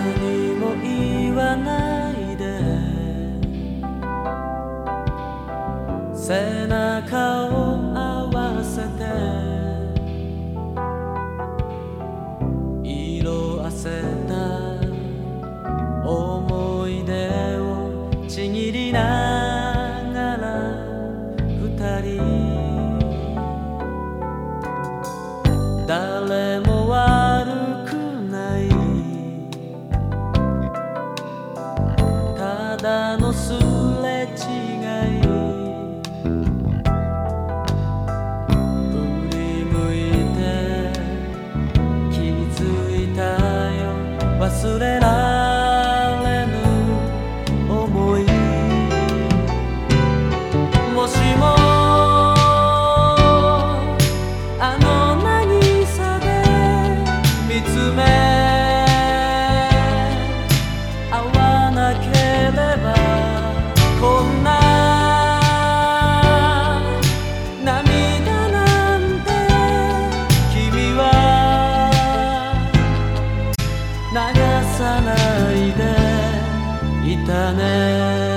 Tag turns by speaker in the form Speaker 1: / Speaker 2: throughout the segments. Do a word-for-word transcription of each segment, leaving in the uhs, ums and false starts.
Speaker 1: 何も言わないで背中を合わせて色あせた思い出をちぎりながら二人誰も悪くないただのすれ違い振り向いて気づいたよ忘れられぬ想いもしもあの渚で見つめ合わなければこんな涙なんて君は流さないでいたね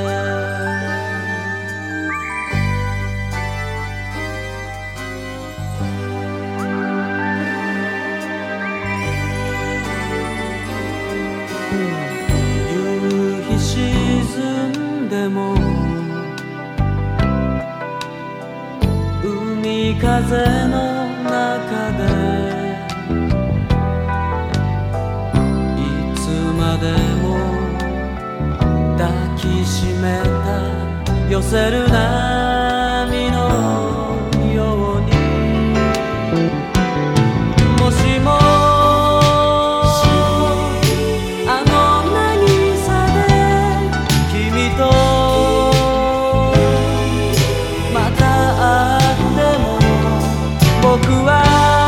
Speaker 1: 夕日沈んでも海風の中でいつまでも抱きしめた寄せる波のようにもしもあの渚で君とまた会っても僕は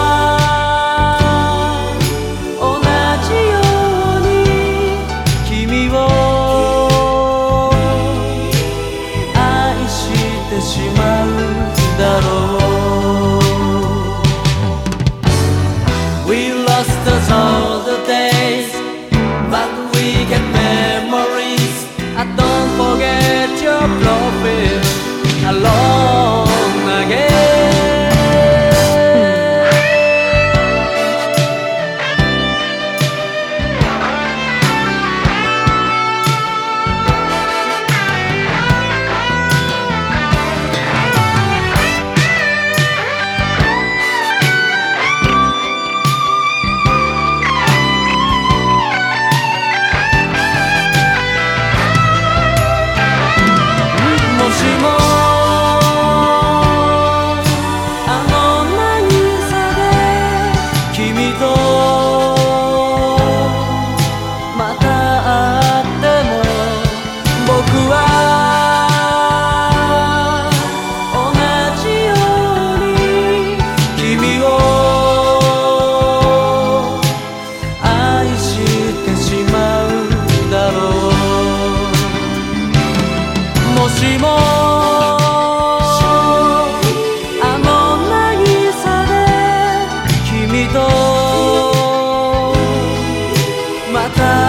Speaker 1: 同じように君を愛してしまうだろう We lost us all the days but we get memories I don't forget your profile alone againもしもあの渚で君とまた